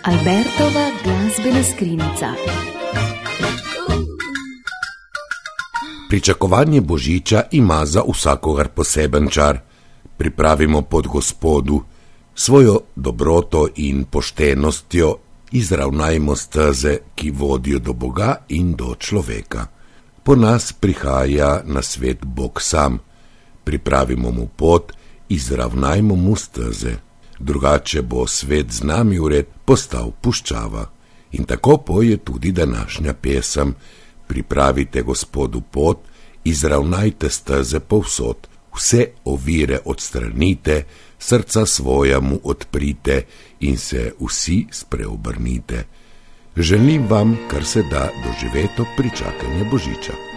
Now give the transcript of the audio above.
Albertova glasbena skrinjica. Pričakovanje Božiča ima za vsakogar poseben čar. Pripravimo pod Gospodu, svojo dobroto in poštenostjo izravnajmo steze, ki vodijo do Boga in do človeka. Po nas prihaja na svet Bog sam. Pripravimo mu pot, izravnajmo mu steze. Drugače bo svet z nami vred postal puščava. In tako poje tudi današnja pesem. Pripravite Gospodu pot, izravnajte steze povsod, vse ovire odstranite, srca svoja mu odprite in se vsi spreobrnite. Želim vam, kar se da, doživeto pričakanje Božiča.